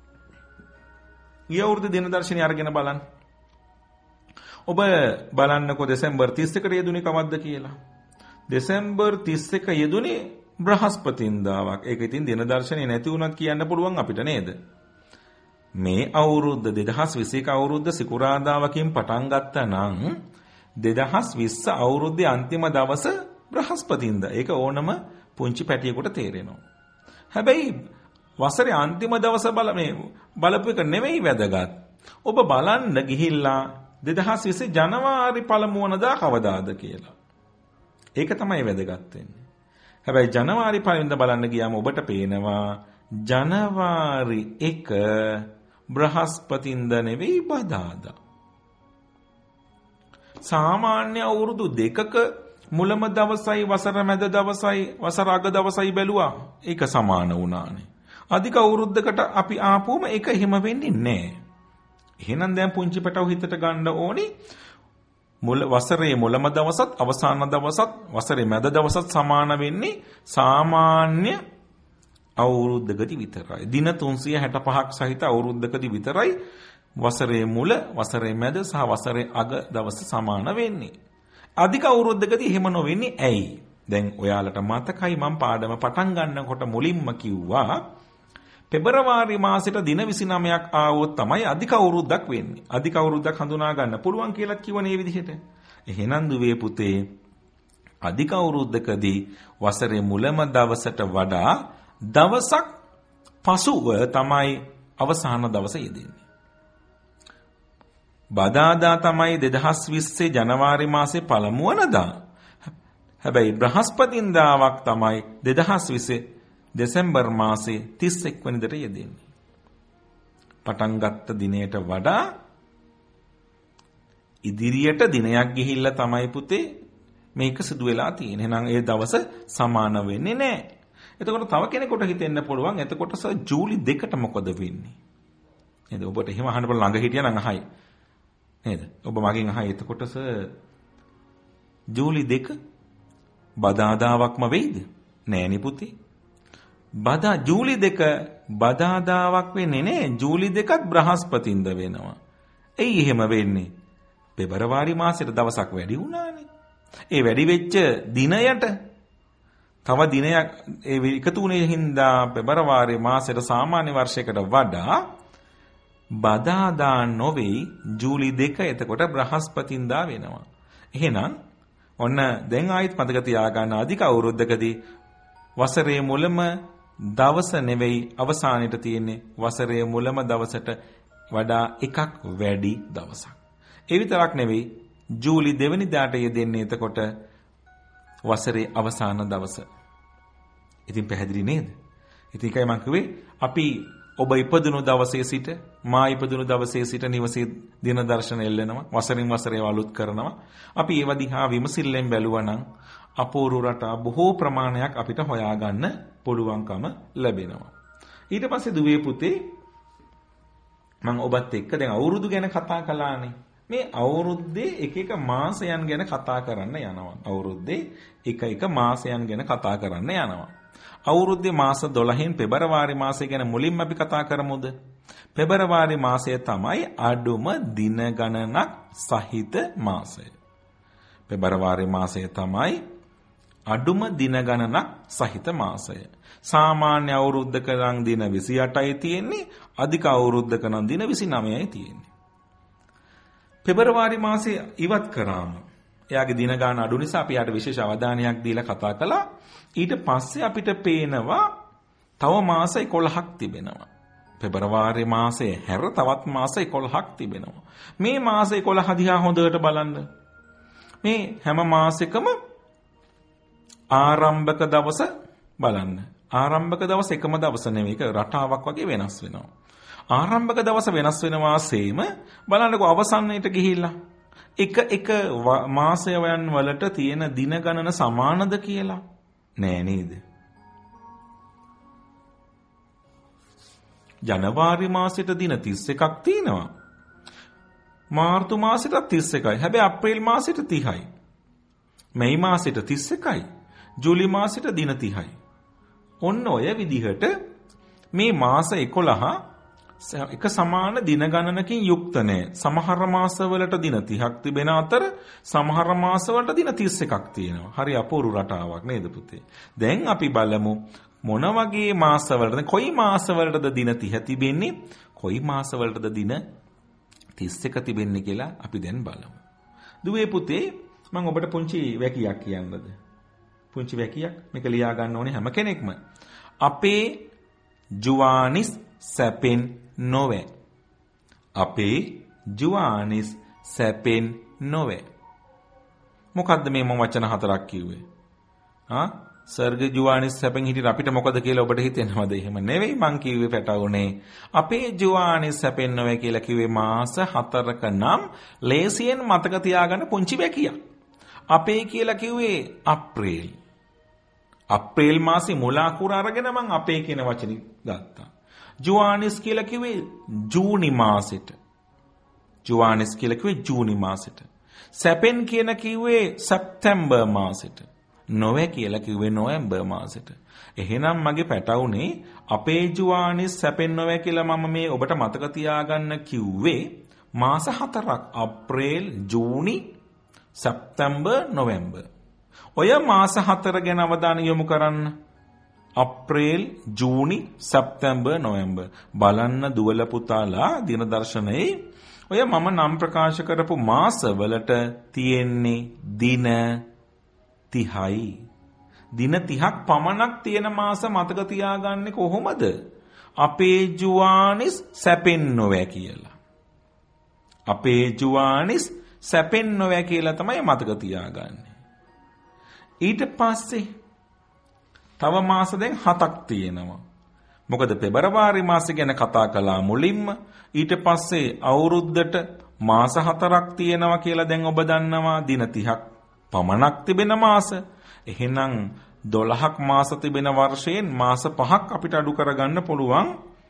ගිය අවුරුද්දේ දින දර්ශනය අරගෙන බලන්න. ඔබ බලන්නකෝ දෙසැම්බර් 31ට යෙදුනේ කවද්ද කියලා. දෙසැම්බර් 31 යෙදුනේ බ්‍රහස්පතින්දාවක්. ඒක ඉතින් දින දර්ශනේ නැති වුණත් කියන්න පුළුවන් අපිට නේද? මේ අවුරුද්ද 2021 අවුරුද්ද සිකුරාදාවකින් පටන් ගත්තා නම් 2020 අවුරුද්දේ අන්තිම දවස බ්‍රහස්පතින්දා. ඒක ඕනම පුංචි පැටියෙකුට තේරෙනවා. හැබැයි වසරේ අන්තිම දවස බලපු එක නෙවෙයි වැදගත්. ඔබ බලන්න ගිහිල්ලා 2020 ජනවාරි පළමු වනදා කවදාද කියලා. ඒක තමයි වැදගත් වෙන්නේ. හැබැයි ජනවාරි පළවෙනිදා බලන්න ගියාම ඔබට පේනවා ජනවාරි 1 බ්‍රහස්පතින්දා නෙවෙයි බදාදා. සාමාන්‍ය අවුරුදු දෙකක මුලම දවසයි වසර මැද දවසයි වසර අග දවසයි බැලුවා. ඒක සමාන වුණානේ. අධික අවුරුද්දකට අපි ආපුවම ඒක එහෙම වෙන්නේ නැහැ. එහෙනම් දැන් පුංචි පැටව හිතට ගන්න ඕනි වසරේ මුලම දවසත් අවසාන දවසත් වසරේ මැද දවසත් සමාන වෙන්නේ සාමාන්‍ය අවුරුද්දකදී විතරයි. දින 365ක් සහිත අවුරුද්දකදී විතරයි වසරේ මුල, වසරේ මැද සහ වසරේ අග දවස සමාන වෙන්නේ. අධික අවුරුද්දකදී එහෙම නොවෙන්නේ ඇයි? දැන් ඔයාලට මතකයි මම පාඩම පටන් ගන්නකොට මුලින්ම කිව්වා පෙබරවාරි මාසෙට දින 29ක් ආවොත් තමයි අධික අවුරුද්දක් වෙන්නේ. අධික අවුරුද්දක් හඳුනා ගන්න පුළුවන් කියලා කිව්වනේ මේ විදිහට. එහෙනම් දුවේ පුතේ අධික අවුරුද්දකදී වසරේ මුලම දවසට වඩා දවසක් පසුව තමයි අවසාන දවස යෙදෙන්නේ. බදාදා තමයි 2020 ජනවාරි මාසේ පළමු වනදා. හැබැයි බ්‍රහස්පතින්දාවක් තමයි 2020 දෙසැම්බර් මාසේ 31 වෙනිදාට යෙදෙන්නේ. පටන් ගත්ත දිනයට වඩා ඉදිරියට දිනයක් ගිහිල්ලා තමයි පුතේ මේක සිදු වෙලා තියෙන්නේ. එහෙනම් ඒ දවස සමාන වෙන්නේ නැහැ. එතකොට තව කෙනෙකුට හිතෙන්න පුළුවන් එතකොට ජූලි 2ට මොකද වෙන්නේ? නේද? ඔබට එහෙම අහන්න පුළුවන් ළඟ හිටියා නම් අහයි. නේද? ඔබ මගෙන් අහයි එතකොට ජූලි 2 බදාදාවක්ම වෙයිද? නෑනේ පුතේ. ජූලි 2 බදාදාවක් වෙන්නේ නෑ. ජූලි 2ත් බ්‍රහස්පතින්ද වෙනවා. එයි එහෙම වෙන්නේ? පෙබරවාරි මාසෙට දවසක් වැඩි වුණානේ. ඒ වැඩි වෙච්ච දිනයට තව දිනයක් ඒ එකතු වුණේ හින්දා පෙබරවාරි මාසෙට සාමාන්‍ය වර්ෂයකට වඩා බදාදා නොවේ ජූලි 2 එතකොට බ්‍රහස්පතින්දා වෙනවා. එහෙනම් ඔන්න දැන් ආයෙත් මතක තියාගන්න අධික අවුරුද්දකදී වසරේ මුලම දවස නෙවෙයි අවසානයේට තියෙන්නේ වසරේ මුලම දවසට වඩා එකක් වැඩි දවසක්. ඒ විතරක් නෙවෙයි ජූලි 2 වෙනිදාට යෙදෙන්නේ එතකොට වසරේ අවසාන දවස. ඉතින් පැහැදිලි නේද? ඉතින් ඒකයි මම කිව්වේ අපි ඔබ ඉපදුණු දවසේ සිට මා ඉපදුණු දවසේ සිට නිවසේ දින දර්ශන එල්ලනවා වසරින් වසරේ අලුත් කරනවා. අපි ඒව දිහා විමසිල්ලෙන් බැලුවා නම් අපූර්ව රටා බොහෝ ප්‍රමාණයක් අපිට හොයාගන්න පුළුවන්කම ලැබෙනවා. ඊට පස්සේ දුවේ පුතේ මම ඔබත් එක්ක දැන් අවුරුදු ගැන කතා කළානේ. මේ අවුරුද්දේ එක එක මාසයන් ගැන කතා කරන්න යනවා. අවුරුද්දේ එක එක මාසයන් ගැන කතා කරන්න යනවා. අවුරුද්දේ මාස 12න් පෙබරවාරි මාසය ගැන මුලින්ම අපි කතා කරමුද? පෙබරවාරි මාසය තමයි අඩුම දින ගණනක් සහිත මාසය. පෙබරවාරි මාසය තමයි අඩුම දින ගණනක් සහිත මාසය. සාමාන්‍ය අවුරුද්දක නම් දින 28යි තියෙන්නේ, අධික අවුරුද්දක නම් දින 29යි තියෙන්නේ. පෙබරවාරි මාසය ඉවත් කරාම එයාගේ දින ගණන අඩු නිසා අපි යාට විශේෂ අවධානයක් දීලා කතා කළා. ඊට පස්සේ අපිට පේනවා තව මාස 11ක් තිබෙනවා. පෙබරවාරි මාසයේ හැර තවත් මාස 11ක් තිබෙනවා. මේ මාස 11 දිහා හොඳට බලන්න. මේ හැම මාසෙකම ආරම්භක දවස බලන්න. ආරම්භක දවස එකම දවස නෙවෙයි, ඒක රටාවක් වගේ වෙනස් වෙනවා. ආරම්භක දවස වෙනස් වෙනවා සේම බලන්නකො අවසන්නයට ගිහිල්ලා එක මාසයන් වලට තියෙන දින ගණන සමානද කියලා නෑ නේද? ජනවාරි මාසෙට දින 31ක් තියෙනවා. මාර්තු මාසෙට 31යි. හැබැයි අප්‍රේල් මාසෙට 30යි. මැයි මාසෙට 31යි. ජූලි මාසෙට දින 30යි. ඔන්න ඔය විදිහට මේ මාස 11 එක සමාන දින ගණනකින් යුක්ත නැහැ. සමහර මාසවලට දින 30ක් තිබෙන අතර සමහර මාසවලට දින 31ක් තියෙනවා. හරි අපූර්ව රටාවක් නේද පුතේ? දැන් අපි බලමු මොන වගේ මාසවලටද, කොයි මාසවලටද දින 30 තිබෙන්නේ, කොයි මාසවලටද දින 31 තිබෙන්නේ කියලා අපි දැන් බලමු. දුවේ පුතේ මම ඔබට පුංචි වැකියක් කියන්නද? පුංචි වැකියක් මේක ලියා ගන්න ඕනේ හැම කෙනෙක්ම. අපේ ජුවානිස් සැපෙන් නොවේ. අපේ ජුවානිස් සැපෙන් නොවේ. මොකද්ද මේ මම වචන හතරක් කිව්වේ? සර්ග ජුවානිස් සැපෙන් හිටියට අපිට මොකද කියලා ඔබට හිතෙනවද? එහෙම නෙවෙයි මං කිව්වේ පැටවුනේ. අපේ ජුවානිස් සැපෙන් නොවේ කියලා කිව්වේ මාස 4ක නම් ලේසියෙන් මතක තියාගන්න පුංචි වැකියක්. අපේ කියලා කිව්වේ අප්‍රේල්. අප්‍රේල් මාසේ මුල අකුර අරගෙන මං අපේ කියන වචනේ ගත්තා. ජුවානිස් කියලා කිව්වේ ජූනි මාසෙට. ජුවානිස් කියලා කිව්වේ ජූනි මාසෙට. සැපෙන් කියන කිව්වේ සැප්තැම්බර් මාසෙට. නොවේ කියලා කිව්වේ නොවැම්බර් මාසෙට. එහෙනම් මගේ පැටවුනේ අපේ ජුවානිස් සැපෙන් නොවේ කියලා මම මේ ඔබට මතක තියාගන්න කිව්වේ මාස 4ක්. අප්‍රේල්, ජූනි, සැප්තැම්බර්, නොවැම්බර්. ඔය මාස 4 ගැන අවධානය යොමු කරන්න. අප්‍රේල්, ජූනි, සැප්තැම්බර්, නොවැම්බර්. බලන්න දුවල පුතාලා දින දර්ශනයේ ඔය මම නම් ප්‍රකාශ කරපු මාසවලට තියෙන්නේ දින 30යි. දින 30ක් පමණක් තියෙන මාස මතක තියාගන්නේ කොහොමද? අපේ ජුවානිස් සැපෙන් නොවේ කියලා. අපේ ජුවානිස් සැපෙන් නොවේ කියලා තමයි මතක තියාගන්නේ. ඊට පස්සේ තව මාස දැන් 7ක් තියෙනවා. මොකද පෙබරවාරි මාසෙ ගැන කතා කළා මුලින්ම. ඊට පස්සේ අවුරුද්දට මාස 4ක් තියෙනවා කියලා දැන් ඔබ දන්නවා. දින 30ක් පමණක් තිබෙන මාස. එහෙනම් 12ක් මාස තිබෙන වර්ෂයෙන් මාස 5ක් අපිට අඩු කරගන්න පුළුවන්.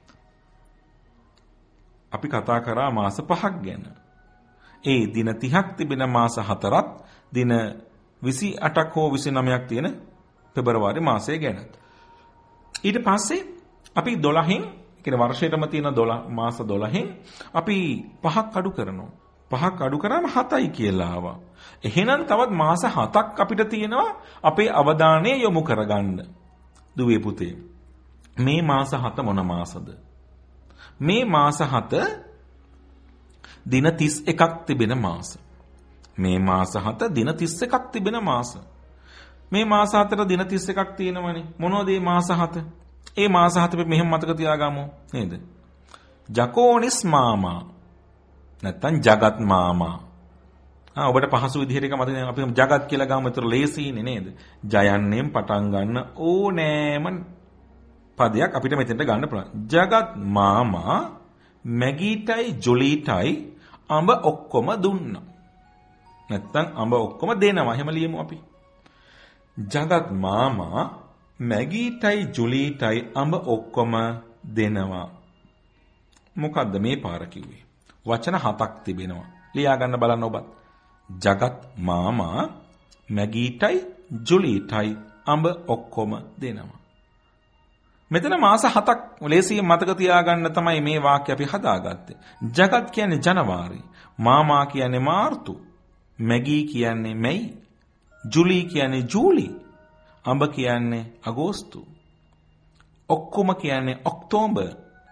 අපි කතා කරා මාස 5ක් ගැන. ඒ දින 30ක් තිබෙන මාස 4ත් දින 28ක් හෝ 29ක් තියෙන පෙබරවාරි මාසය ගැන. ඊට පස්සේ අපි 12න්, කියන්නේ වර්ෂයටම තියෙන 12 මාස 12න් අපි 5ක් අඩු කරනවා. 5ක් අඩු කරාම 7යි කියලා ආවා. එහෙනම් තවත් මාස 7ක් අපිට තියෙනවා අපේ අවධානය යොමු කරගන්න. දුවේ පුතේ මේ මාස 7 මොන මාසද? මේ මාස 7 දින 31ක් තිබෙන මාස. මේ මාස 7 දින 31ක් තිබෙන මාස. මේ මාස 4 දින 31ක් තියෙනවනේ. මොනවද මේ මාස 7? ඒ මාස 7 අපි මෙහෙම මතක තියාගමු නේද? ජකෝනිස් මාමා නැත්තම් ජගත් මාමා. ඔබට පහසු විදිහට එක මතක අපි ජගත් කියලා ගාමු. ඒතර ලේසියිනේ නේද? ජයන්නෙන් පටන් ගන්න ඕනෑම පදයක් අපිට මෙතෙන්ට ගන්න පුළුවන්. ජගත් මාමා මැගීටයි ජොලීටයි අඹ ඔක්කොම දුන්නා. නැත්තම් අඹ ඔක්කොම දෙනවා. එහෙම ලියමු අපි. ජගත් මාමා මැගීටයි ජොලීටයි අඹ ඔක්කොම දෙනවා. මොකද්ද මේ පාර කිව්වේ? වචන 7ක් තිබෙනවා. ලියා ගන්න බලන්න ඔබත්. జగත් මාමා මැගීටයි ජුලීටයි අඹ ඔක්කොම දෙනවා. මෙතන මාස 7ක් ලේසියෙන් මතක තියාගන්න තමයි මේ වාක්‍ය අපි හදාගත්තේ. జగත් කියන්නේ ජනවාරි, මාමා කියන්නේ මාර්තු, මැගී කියන්නේ මැයි, ජුලී කියන්නේ ජූලි, අඹ කියන්නේ අගෝස්තු, ඔක්කොම කියන්නේ ඔක්තෝබර්,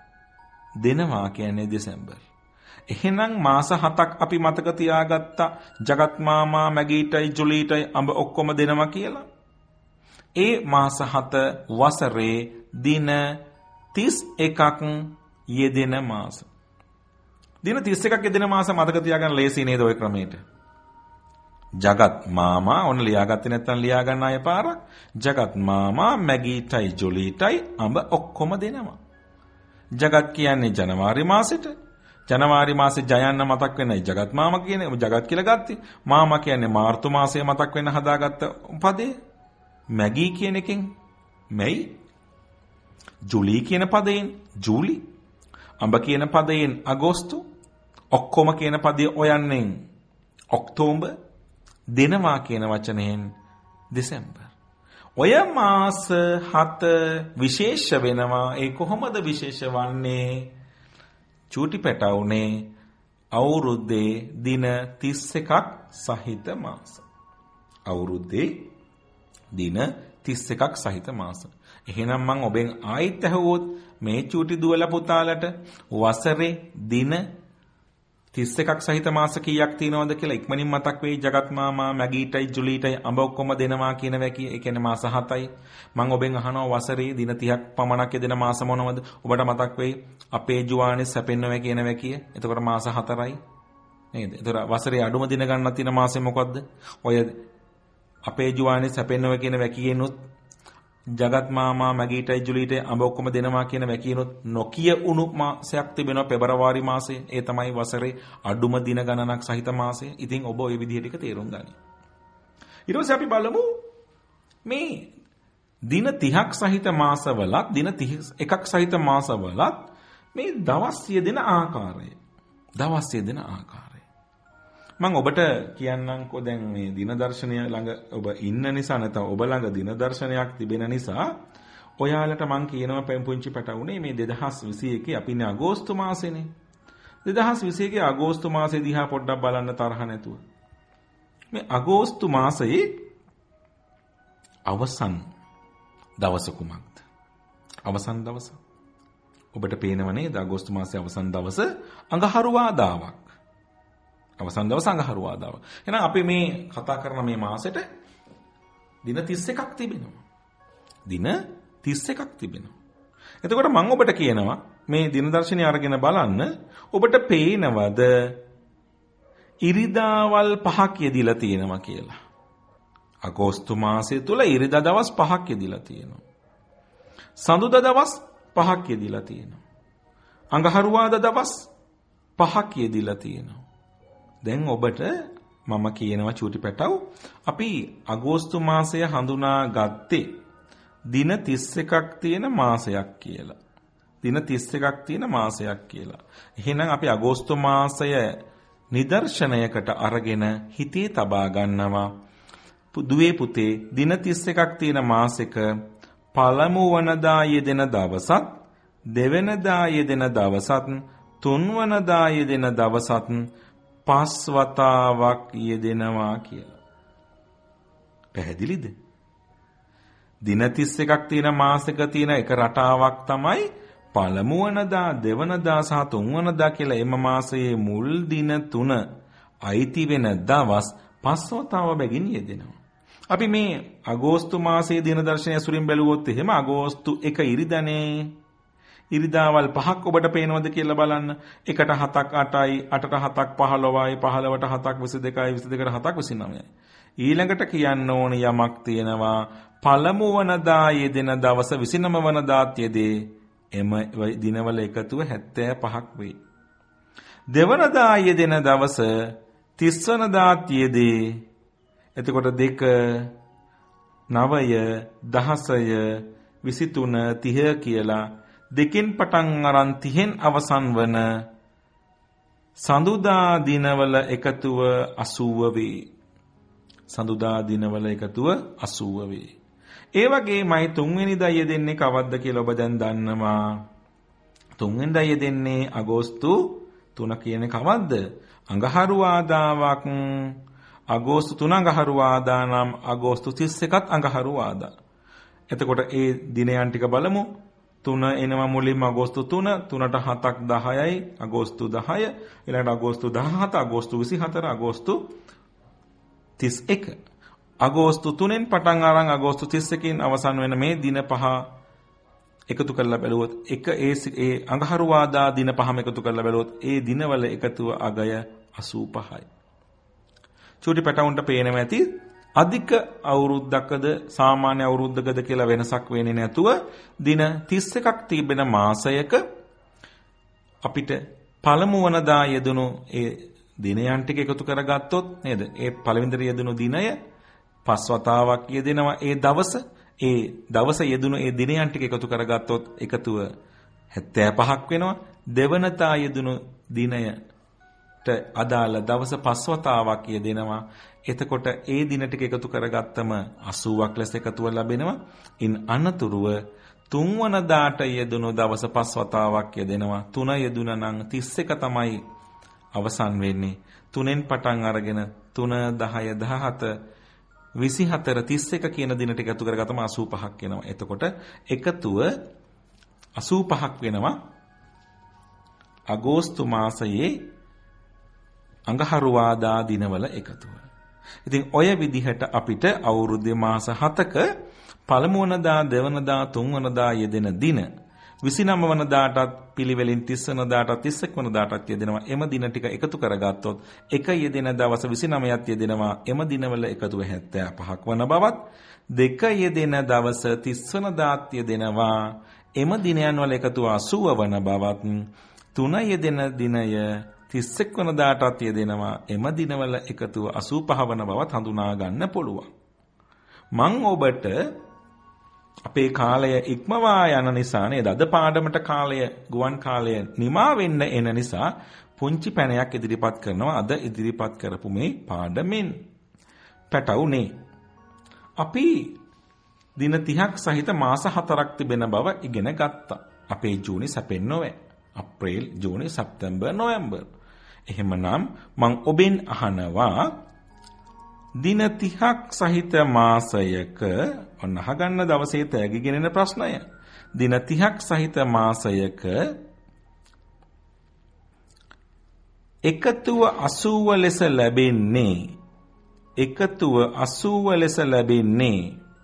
දෙනවා කියන්නේ දෙසැම්බර්. එහෙනම් මාස 7ක් අපි මතක තියාගත්තා. జగත් මාමා මැගීටයි ජුලීටයි අඹ ඔක්කොම දෙනවා කියලා. ඒ මාස 7 වසරේ දින 31ක් යෙදෙන මාස. දින 31ක් යෙදෙන මාස මතක තියාගන්න ලේසි නේද ඔය ක්‍රමයට? జగත් මාමා ඔන්න ලියාගත්තේ නැත්නම් ලියා ගන්න අය පාරක්. జగත් මාමා මැගීටයි ජුලීටයි අඹ ඔක්කොම දෙනවා. జగත් කියන්නේ ජනවාරි මාසෙට. ජනවාරි මාසේ ජයන්න මතක් වෙනයි జగත් මාමා කියන්නේ జగත් කියලා ගත්තේ. මාමා කියන්නේ මාර්තු මාසයේ මතක් වෙන හදාගත්ත පදේ. මැගී කියන එකෙන් මැයි, ජුලී කියන පදයෙන් ජූලි, අඹ කියන පදයෙන් අගෝස්තු, ඔක්කොම කියන පදයේ ඔයන්නෙන් ඔක්තෝබර්, දෙනවා කියන වචනයෙන් දෙසැම්බර්. ඔය මාස 7 විශේෂ වෙනවා. ඒ කොහොමද විශේෂ වන්නේ? චූටි පැටවුනේ අවුරුද්දේ දින 31ක් සහිත මාස. අවුරුද්දේ දින 31ක් සහිත මාස. එහෙනම් මම ඔබෙන් ආයිත් ඇහුවොත් මේ චූටි දුවලා පුතාලට වසරේ දින 31ක් සහිත මාස කීයක් තියෙනවද කියලා ඉක්මනින් මතක් වෙයි. జగත් මාමා මැගීටයි ජුලීටයි අඹ ඔක්කොම දෙනවා කියන වැකිය. ඒ කියන්නේ මාස 7යි. මම ඔබෙන් අහනවා වසරේ දින 30ක් පමණක් යෙදෙන මාස මොනවද? ඔබට මතක් වෙයි අපේ ජුවානේ සැපෙන්නවා කියන වැකිය. එතකොට මාස 4යි. නේද? එතකොට වසරේ අඩුම දින ගන්නක් තියෙන මාසෙ මොකද්ද? ඔය අපේ ජුවානේ සැපෙන්නවා කියන වැකියෙනුත් జగත් මාමා මැගීටයි ජුලීටයි අඹ ඔක්කොම දෙනවා කියන වැකියනොත් නොකිය උණු මාසයක් තිබෙනවා පෙබරවාරි මාසය. ඒ තමයි වසරේ අඩුම දින ගණනක් සහිත මාසය. ඉතින් ඔබ ওই විදිහට එක තේරුම් ගන්න. ඊට පස්සේ අපි බලමු මේ දින 30ක් සහිත මාසවලත් දින 31ක් සහිත මාසවලත් මේ දවස් යෙදෙන ආකාරය. දවස් යෙදෙන ආකාරය. මම ඔබට කියන්නම්කෝ දැන් මේ දින දර්ශනය ළඟ ඔබ ඉන්න නිසා නැත්නම් ඔබ ළඟ දින දර්ශනයක් තිබෙන නිසා ඔයාලට මම කියනවා පුංචි පැටවුනේ මේ 2021 අපි ඉන්නේ අගෝස්තු මාසෙනේ. 2021 අගෝස්තු මාසෙ දිහා පොඩ්ඩක් බලන්න තරහ නැතුව. මේ අගෝස්තු මාසයේ අවසන් දවස කුමක්ද? අවසන් දවස. ඔබට පේනව නේද අගෝස්තු මාසයේ අවසන් දවස අඟහරුවාදාවක්. අවසන් දවස අඟහරුවාදාව. එහෙනම් අපි මේ කතා කරන මේ මාසෙට දින 31ක් තිබෙනවා. දින 31ක් තිබෙනවා. එතකොට මම ඔබට කියනවා මේ දින දර්ශනය අරගෙන බලන්න ඔබට පේනවද ඉරිදාවල් 5ක් යෙදිලා තියෙනවා කියලා. අගෝස්තු මාසය තුල ඉරිදා දවස් 5ක් යෙදිලා තියෙනවා. සඳුදා දවස් 5ක් යෙදිලා තියෙනවා. අඟහරුවාදා දවස් 5ක් යෙදිලා තියෙනවා. දැන් ඔබට මම කියනවා චූටි පැටව අපි අගෝස්තු මාසය හඳුනා ගත්තේ දින 31ක් තියෙන මාසයක් කියලා. දින 31ක් තියෙන මාසයක් කියලා. එහෙනම් අපි අගෝස්තු මාසය නිදර්ශනයකට අරගෙන හිතේ තබා ගන්නවා. දුවේ පුතේ දින 31ක් තියෙන මාසෙක පළමු වනදා යෙදෙන දවසත් දෙවෙනිදා යෙදෙන දවසත් තුන්වනදා යෙදෙන දවසත් 5 වතාවක් යෙදෙනවා කියලා. පැහැදිලිද? දින 31ක් තියෙන මාසෙක තියෙන එක රටාවක් තමයි පළමු වනදා, දෙවනදා සහ තුන්වනදා කියලා එම මාසයේ මුල් දින 3 අයිති වෙන දවස් 5 වතාව බැගින් යෙදෙනවා. අපි මේ අගෝස්තු මාසයේ දින දර්ශනය අසුරින් බැලුවොත් එහෙම අගෝස්තු 1 ඉරිදානේ. ඉරිදාවල් 5ක් ඔබට පේනවද කියලා බලන්න. 1ට 7ක් 8යි, 8ට 7ක් 15යි, 15ට 7ක් 22යි, 22ට 7ක් 29යි. ඊළඟට කියන්න ඕන යමක් තියෙනවා. පළමු වනදා යෙදෙන දවස 29 වනදාත් යෙදේ. එම දිනවල එකතුව 75ක් වෙයි. දෙවනදා යෙදෙන දවස 30 වනදාත් යෙදේ. එතකොට 2 9 16 23 30 කියලා දෙකෙන් පටන් අරන් 30න් අවසන් වන සඳුදා දිනවල එකතුව 80 වේ. සඳුදා දිනවල එකතුව 80 වේ. ඒ වගේමයි තුන්වෙනිදා යෙදෙන්නේ කවද්ද කියලා ඔබ දැන් දන්නවා. තුන්වෙනිදා යෙදෙන්නේ අගෝස්තු 3 කියන්නේ කවද්ද? අඟහරුවාදාවක්. අගෝස්තු 3 අඟහරුවාදා නම් අගෝස්තු 31ත් අඟහරුවාදා. එතකොට ඒ දිනයන් ටික බලමු. 3 එනවා මුලින්ම අගෝස්තු 3, 3ට 7ක් 10යි, අගෝස්තු 10, ඊළඟට අගෝස්තු 17, අගෝස්තු 24, අගෝස්තු 31. අගෝස්තු 3න් පටන් අරන් අගෝස්තු 31කින් අවසන් වෙන මේ දින පහ එකතු කරලා බැලුවොත් ඒ අඟහරුවාදා දින පහම එකතු කරලා බැලුවොත් ඒ දිනවල එකතුව අගය 85යි. චූටි පැටවුන්ට පේනවා ඇති අධික අවුරුද්දකද සාමාන්‍ය අවුරුද්දකද කියලා වෙනසක් වෙන්නේ නැතුව දින 31ක් තිබෙන මාසයක අපිට පළමු වනදා යෙදුණු ඒ දිනයන් ටික එකතු කරගත්තොත් නේද? ඒ පළවෙනිදා යෙදුණු දිනය පස් වතාවක් යෙදෙනවා ඒ දවස. ඒ දවස යෙදුණු ඒ දිනයන් ටික එකතු කරගත්තොත් එකතුව 75ක් වෙනවා. දෙවනතා යෙදුණු දිනයට අදාළ දවස පස් වතාවක් යෙදෙනවා. එතකොට ඒ දින ටික එකතු කරගත්තම 80ක් ලෙස එකතුව ලැබෙනවා. ඉන් අනතුරුව තුන්වනදාට යෙදුණු දවස පස් වතාවක් යෙදෙනවා. 3 යෙදුණා නම් 31 තමයි අවසන් වෙන්නේ. 3න් පටන් අරගෙන 3 10 17 24 31 කියන දින ටික එකතු කරගත්තම 85ක් වෙනවා. එතකොට එකතුව 85ක් වෙනවා. අගෝස්තු මාසයේ අඟහරුවාදා දිනවල එකතුව. ඉතින් ඔය විදිහට අපිට අවුරුද්දේ මාස 7ක පළමු වනදා, දෙවනදා, තුන්වනදා යෙදෙන දින 29 වනදාටත් පිළිවෙලින් 30 වනදාටත් 31 වනදාටත් යෙදෙනවා. එම දින ටික එකතු කරගත්තොත් එක යෙදෙන දවස් 29ක් යෙදෙනවා. එම දිනවල එකතුව 75ක් වන බවත්, දෙක යෙදෙන දවස් 30 වනදාත් යෙදෙනවා. එම දිනයන් වල එකතුව 80 වන බවත්, 3 යෙදෙන දිනය 31 වනදාටත් යෙදෙනවා. එම දිනවල එකතුව 85 වන බවත් හඳුනා ගන්න පුළුවන්. මම ඔබට අපේ කාලය ඉක්මවා යන නිසා නේද? අද පාඩමට කාලය, ගුවන් කාලය නිමා වෙන්න එන නිසා පුංචි පැනයක් ඉදිරිපත් කරනවා. අද ඉදිරිපත් කරපු මේ පාඩමෙන් පැටවුනේ. අපි දින 30ක් සහිත මාස 4ක් තිබෙන බව ඉගෙන ගත්තා. අපේ ජූනි සැපෙන් නොවේ. අප්‍රේල්, ජූනි, සැප්තැම්බර්, නොවැම්බර්. එහෙමනම් මම ඔබෙන් අහනවා දින 30ක් සහිත මාසයක ඔන්න අහගන්න දවසේ තෑගිගෙන එන ප්‍රශ්නය. දින 30ක් සහිත මාසයක එකතුව 80 ලෙස ලැබෙන්නේ. එකතුව 80 ලෙස ලැබෙන්නේ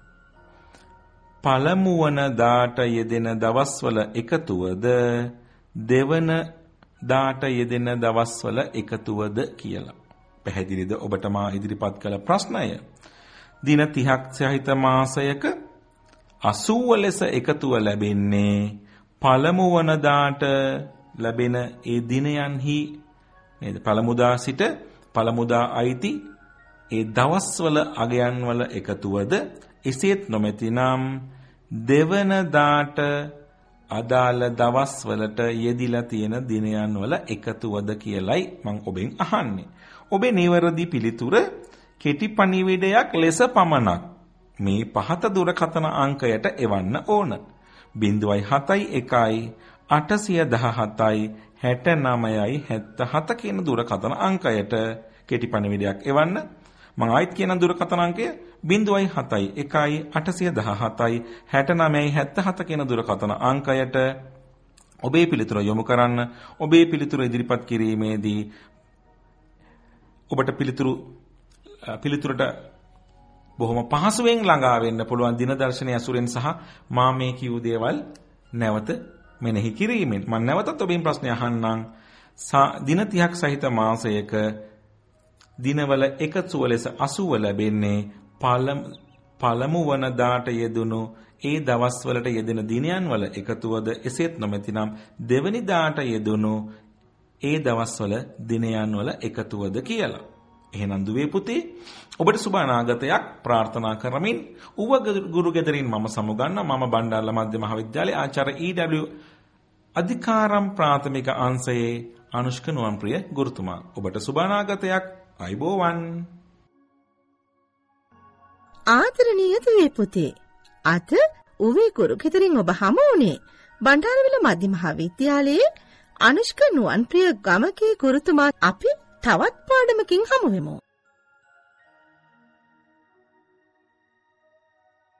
පළමු වන දාට යෙදෙන දවස්වල එකතුවද, දෙවන දාට යෙදෙන දවස්වල එකතුවද කියලා. පැහැදිලිද ඔබට මා ඉදිරිපත් කළ ප්‍රශ්නය? දින 30ක් සහිත මාසයක 80 ලෙස එකතුව ලැබෙන්නේ පළමු වනදාට ලැබෙන ඒ දිනයන්හි නේද? පළමුදා සිට පළමුදා අයිති ඒ දවස්වල අගයන් වල එකතුවද, එසේත් නොමැතිනම් දෙවනදාට අදාළ දවස්වලට යෙදිලා තියෙන දිනයන් වල එකතුවද කියලයි මම ඔබෙන් අහන්නේ. ඔබේ නිවැරදි පිළිතුර කෙටි පණිවිඩයක් ලෙස පමණක් මේ පහත දුරකථන අංකයට එවන්න ඕන. 0.71 817යි 69යි 77 කියන දුරකථන අංකයට කෙටි පණිවිඩයක් එවන්න. මම ආයිත් කියන දුරකථන අංකය 0.71 817යි 69යි 77 කියන දුරකථන අංකයට ඔබේ පිළිතුර යොමු කරන්න. ඔබේ පිළිතුර ඉදිරිපත් කිරීමේදී ඔබට පිළිතුරට බොහොම පහසුවෙන් ළඟා වෙන්න පුළුවන් දින දර්ශනය ඇසුරෙන් සහ මා මේ කියූ දේවල් නැවත මෙනෙහි කිරීමෙන්. මම නැවතත් ඔබෙන් ප්‍රශ්න අහන්නම්. දින 30ක් සහිත මාසයක දිනවල එකතුව ලෙස 80 ලැබෙන්නේ පළමු වන දාට යෙදුණු ඒ දවස්වලට යෙදෙන දිනයන් වල එකතුවද, එසේත් නොමැතිනම් දෙවනි දාට යෙදුණු ඒ දවස්වල දිනයන් වල එකතුවද කියලා. එහෙනම් දුවේ පුතේ ඔබට සුබ අනාගතයක් ප්‍රාර්ථනා කරමින් ඌව ගුරු ගෙදරින් මම සමුගන්න. මම බණ්ඩාරල මධ්‍ය මහාවිද්‍යාලයේ ආචාර්ය ඊ.ඩබ්ලිව් අධිකාරම් ප්‍රාථමික අංශයේ අනුෂ්ක නුවන්ප්‍රිය ගුරුතුමා. ඔබට සුබානාගතයක්. අයබෝවන්. ආදරණීය දුවේ පුතේ. අද උවේ ගුරු ගෙදරින් ඔබ හමු වුණේ බණ්ඩාරවිල මධ්‍ය මහාවිද්‍යාලයේ අනුෂ්ක නුවන්ප්‍රිය ගමකේ ගුරුතුමා. අපි තවත් පාඩමකින් හමු වෙමු.